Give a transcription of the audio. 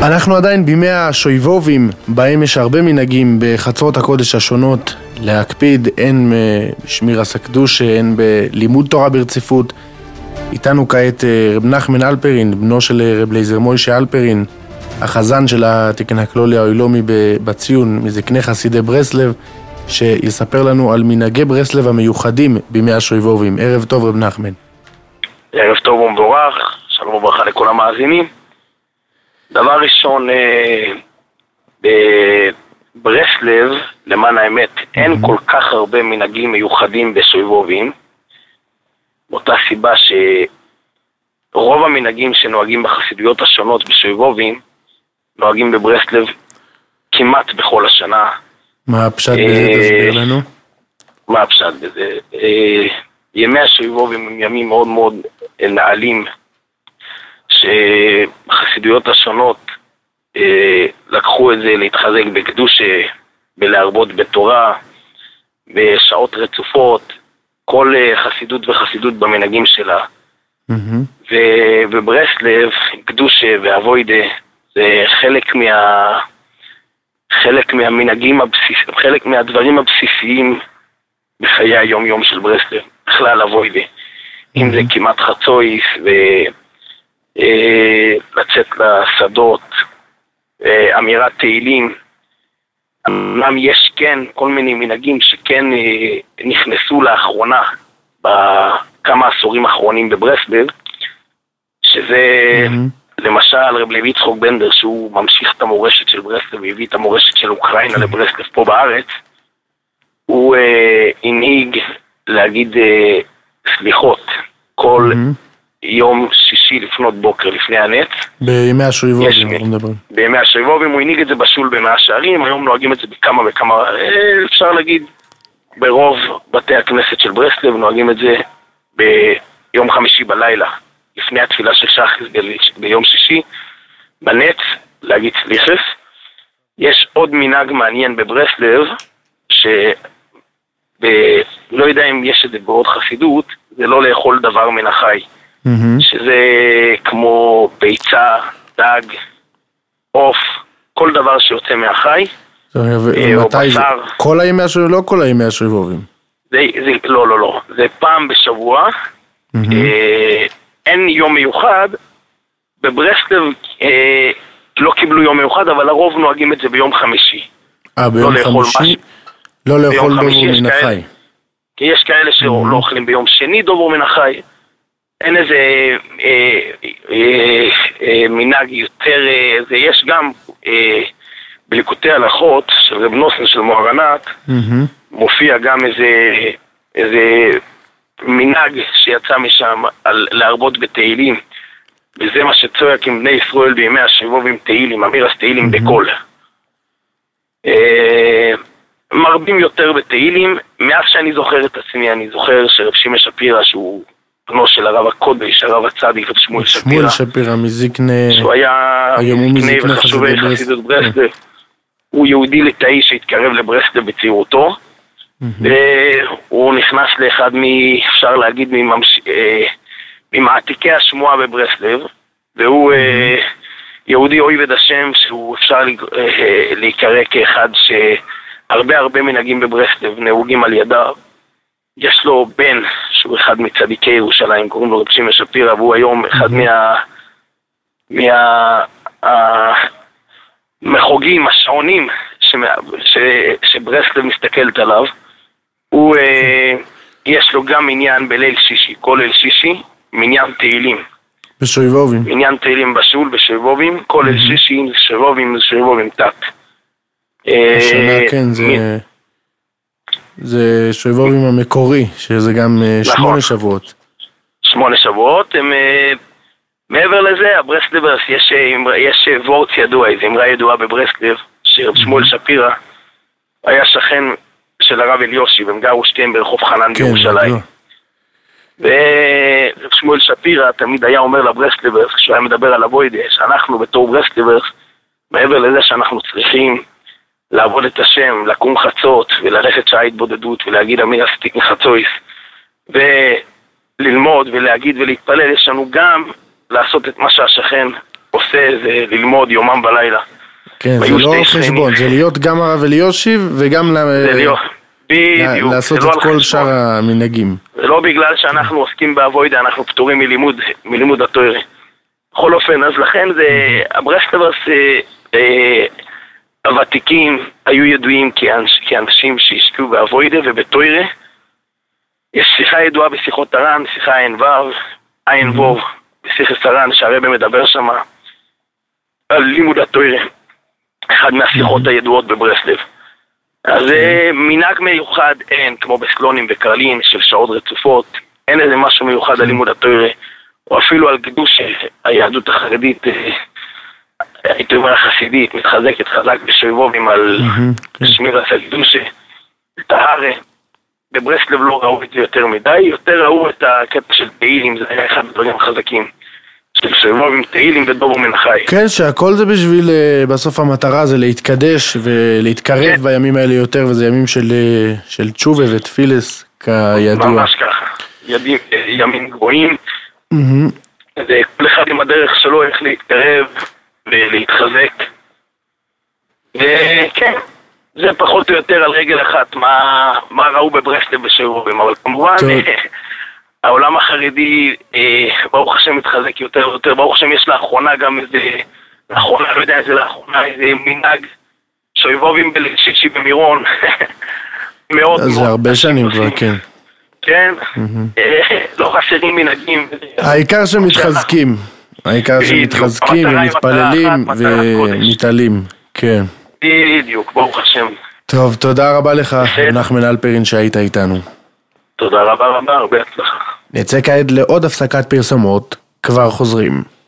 אנחנו עדיין בימי השויבובים, בהם יש הרבה מנהגים בחצרות הקודש השונות להקפיד, הן בשמירת הקדושה, הן בלימוד תורה ברציפות. איתנו כעת רב נחמן אלפרין, בנו של רב אליעזר מוישה אלפרין, החזן של התקן הכלולי העילומי בציון, מזקני חסידי ברסלב, שיספר לנו על מנהגי ברסלב המיוחדים בימי השויבובים. ערב טוב רב נחמן. ערב טוב ומבורך, שלום וברכה לכל המאזינים. דבר ראשון, בברסלב, למען האמת, אין כל כך הרבה מנהגים מיוחדים בשויבובים, מאותה סיבה שרוב המנהגים שנוהגים בחסידויות השונות בשויבובים, נוהגים בברסלב כמעט בכל השנה. מה הפשט בזה? תסביר לנו. מה הפשט בזה? ימי השויבובים הם ימים מאוד מאוד נעלים, שהחסידויות השונות לקחו את זה להתחזק בקדושה, בלהרבות בתורה, בשעות רצופות, כל חסידות וחסידות במנהגים שלה. ובברסלב, קדושה ואבוידה, זה חלק מהמנהגים הבסיסיים, חלק מהדברים הבסיסיים בחיי היום יום של ברסלב, בכלל אבוידה. אם זה כמעט חצויס לצאת לשדות, אמירת תהילים. אמנם יש כן כל מיני מנהגים שכן נכנסו לאחרונה, בכמה עשורים האחרונים בברסלב, שזה למשל רב לוי יצחק בנדר, שהוא ממשיך את המורשת של ברסלב והביא את המורשת של אוקראינה לברסלב פה בארץ. הוא הנהיג להגיד סליחות כל יום שישי לפנות בוקר לפני הנץ. בימי השויבובים אנחנו מדברים. בימי השויבובים הוא הנהיג את זה בשול במאה שערים, היום נוהגים את זה בכמה וכמה, אפשר להגיד ברוב בתי הכנסת של ברסלב נוהגים את זה ביום חמישי בלילה, לפני התפילה של שחריס ביום שישי, בנץ, להגיד סליחס. יש עוד מנהג מעניין בברסלב, לא יודע אם יש את זה בעוד חסידות, זה לא לאכול דבר מן החי. שזה כמו ביצה, דג, עוף, כל דבר שיוצא מהחי, או בשר. כל הימי השויבובים? לא כל הימי השויבובים. לא. זה פעם בשבוע. אין יום מיוחד. בברסלב לא קיבלו יום מיוחד, אבל הרוב נוהגים את זה ביום חמישי. ביום חמישי? לא לאכול דובור מן החי. כי יש כאלה שלא אוכלים ביום שני דובור מן החי. אין איזה מנהג יותר, יש גם בליקוטי הלכות של רב נוסן של מוהר"נת, מופיע גם איזה מנהג שיצא משם על להרבות בתהילים, וזה מה שצועק עם בני ישראל בימי השויבובים תהילים, אמירס תהילים בקול. מרבים יותר בתהילים. מאז שאני זוכר את עצמי, אני זוכר שרב שמעון שפירא, שהוא בנו של הרב הקודש, הרב הצדיק, רב שמואל שפירא. שמואל שפירא מזקני... שהוא היה זקני וחשובי חסידות ברסלב. הוא יהודי ליטאי שהתקרב לברסלב בצעירותו, והוא נכנס לאחד אפשר להגיד, ממעתיקי השמועה בברסלב, והוא יהודי אוהב השם, שהוא אפשר להיקרא כאחד שהרבה מנהגים בברסלב נהוגים על ידיו. יש לו בן שהוא אחד מצדיקי ירושלים, קוראים לו רב שמעון שפירא, והוא היום אחד מהמחוגים, השעונים שברסלב מסתכלת עליו. הוא יש לו גם עניין בליל שישי, כל ליל שישי, מניין תהילים. בשויבובים. מניין תהילים בשול, בשויבובים, כל ליל שישי, שויבובים תת. השנה כן, זה שויבובים המקורי, שזה גם 8 שבועות. 8 שבועות. מעבר לזה, הברסלברס, יש וורץ ידוע, איזו אמרה ידועה בברסלב, שרב שמואל שפירא היה שכן של הרב אליושי, והם גרו שתיהם ברחוב חנן בירושלים. ורב שמואל שפירא תמיד היה אומר לברסלברס, כשהוא היה מדבר על אבוידה, שאנחנו בתור ברסלברס, מעבר לזה שאנחנו צריכים לעבוד את השם, לקום חצות וללכת שעה התבודדות ולהגיד אמיר עשיתי מחצויס וללמוד ולהגיד ולהתפלל, יש לנו גם לעשות את מה שהשכן כן, זה ללמוד יומם ולילה. כן, זה לא חשבון, זה להיות גם הרב אליושיב וגם לעשות את כל שאר המנהגים. זה לא בגלל שאנחנו עוסקים באבוידה, אנחנו פטורים מלימוד התורה. בכל אופן, אז לכן הברסלברס הוותיקים היו ידועים כאנשים שהשקיעו באבוידה ובתורה. יש שיחה ידועה בשיחות הר"ן, שיחה עין וו, בשיחת הר"ן שהרבא מדבר שם על לימוד התורה, אחד מהשיחות הידועות בברסלב. אז מנהג מיוחד אין, כמו בסלונים וקרלין של שעות רצופות, אין איזה משהו מיוחד על לימוד התורה, או אפילו על קידוש היהדות החרדית, הייתי אומר החסידית, מתחזקת חזק בשובבים על שמירת הקדושה, טהרה. בברסלב לא ראו את זה יותר מדי, יותר ראו את הקטע של תהילים, זה היה אחד הדברים החזקים. של שובבים תהילים ודובר מן החי. כן, שהכל זה בשביל, בסוף המטרה זה להתקדש ולהתקרב בימים האלה יותר, וזה ימים של תשובה ותפילס, כידוע. ממש ככה. ימים גבוהים. כל אחד עם הדרך שלו איך להתקרב ולהתחזק. וכן, זה פחות או יותר על רגל אחת מה ראו בברסלב בשובבים, אבל כמובן העולם החרדי ברוך השם מתחזק יותר ויותר, ברוך השם יש לאחרונה גם איזה, לאחרונה, לא יודע איזה לאחרונה, איזה מנהג שובבים בליל שישי במירון, מאוד מאוד. זה הרבה שנים כבר, כן. כן, לא חסרים מנהגים. העיקר שמתחזקים, ומתפללים ומתעלים, כן. בדיוק, ברוך השם. טוב, תודה רבה לך, נחמן אלפרין שהיית איתנו. תודה רבה, הרבה הצלחה. נצא כעת לעוד הפסקת פרסומות, כבר חוזרים.